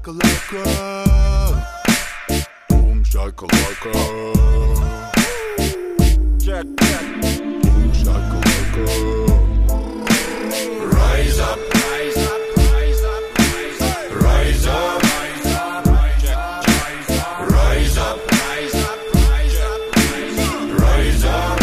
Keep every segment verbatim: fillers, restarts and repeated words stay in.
shakalaka. Boom shakalaka. Check, check. Boom shakalaka. Rise up, rise up, rise up, rise up, rise up, rise up, rise up, rise up, rise up, rise up,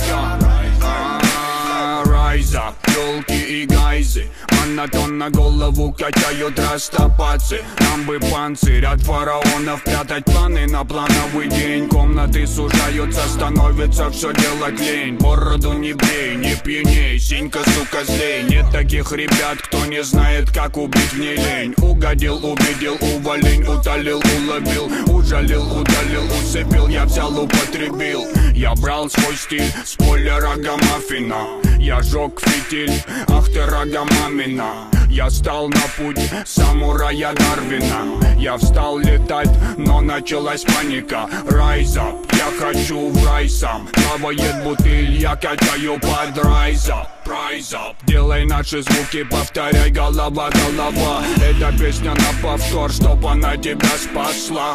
rise up, ёлки и гайзы. Монотонно голову качают растопацы. Нам бы панцирь от фараонов, прятать планы на плановый день. Комнаты сужаются, становится все делать лень. Бороду не брей, не пьяней, синька, сука, злей. Нет таких ребят, кто не знает, как убить в ней лень. Угодил, убедил, уволень, утолил, уловил, ужалил, удалил, усыпил, я взял, употребил. Я брал свой стиль с поля рогомаффина. Я жег фитиль, ах ты рогомамина. Я стал на путь самурая Дарвина. Я встал летать, но началась паника. Rise up, я хочу в рай сам. Плавает бутыль, я качаю под rise up. Rise up, делай наши звуки, повторяй, голова, голова. Эта песня на повтор, чтоб она тебя спасла.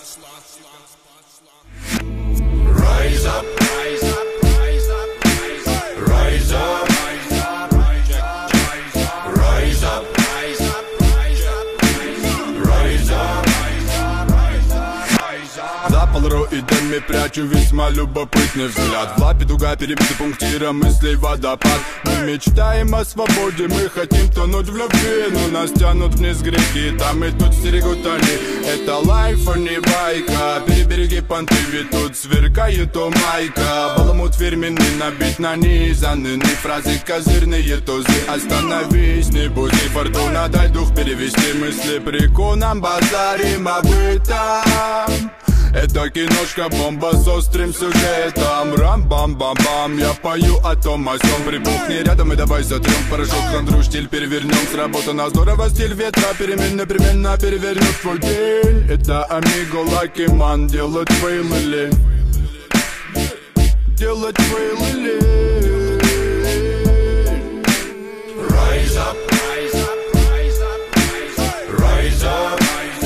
Rise up, rise up, rise up, rise up, rise up, rise up, rise up, rise up, rise up, rise up, rise up. За полароидами прячу весьма любопытный взгляд. В лапе дуга перебита пунктиром мыслей водопад. Мы мечтаем о свободе, мы хотим тонуть в любви, но нас тянут вниз грехи, там и тут стерегут они. Это лайф, а не байка. Перебереги понты, ведь тут сверкает у майка. Баламут фирменный, набит нанизанный фразы, козырные тузы. Остановись, не буди, фортуна, дай дух перевести мысли. Приконом базарим об этом. Это киношка, бомба с острым сюжетом. Рам-бам-бам-бам, я пою о том о сём. Припухни рядом и давай затрем порошок, хандру, штиль перевернем. Сработано здорово, стиль ветра перемен непременно перевернет твой день. Это Амиго, Лаки Ман, делать фейлы. Делать фейлы. Rise up, rise up, rise up, rise up, rise up.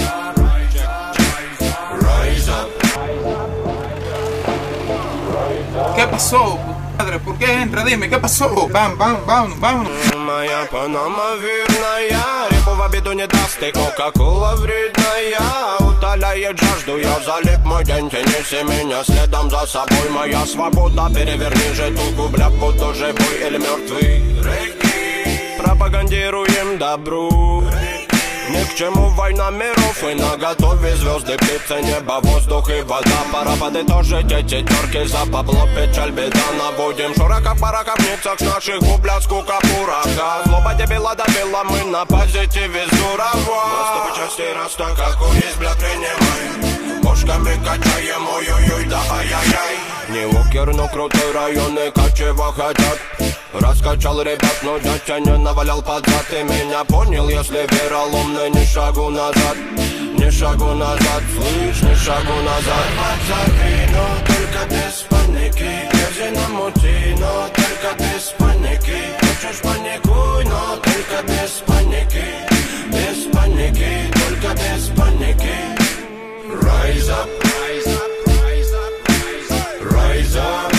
¿Qué pasó, padre? ¿Por qué entra? Dime, ¿qué pasó? Vamos, vamos, vamos, vámonos. Моя панама верная, репу в обиду не даст, и кока-кола вредная. Утоляет жажду, я залип мой день, тянись меня следом за собой. Моя свобода, переверни же туку, бля, буду живой или мертвый. Пропагандируем добру. Ни к чему война миров, и наготове звезды, птицы, небо, воздух и вода. Пора подытожить эти терки, за бабло, печаль, беда. Наводим шурака в баракавницах, с наших губля скука пурака. Злоба дебила добила, мы на позитиве здорово. Наступы части раз так, как у есть, бля, принимай. Бошками качаем, ой-ой-ой, да ай-яй-яй. Не локер, но крутой район, и качево хотят. Раскачал ребят, но дядя не навалял под зад. Ты меня понял, если вероломный, ни шагу назад. Ни шагу назад, слышь, ни шагу назад. Подзорви, но только без паники. Держи на мути, но только без паники. Хочешь паникуй, но только без паники. Без паники, только без паники. Rise up, rise up, rise up, rise up, rise up.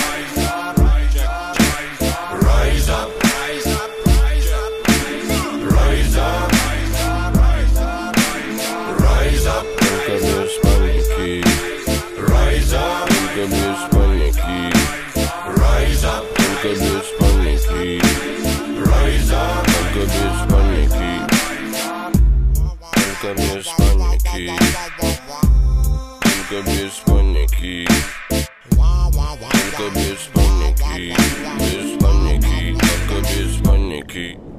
Только без паники, только без паники, без паники, только без паники.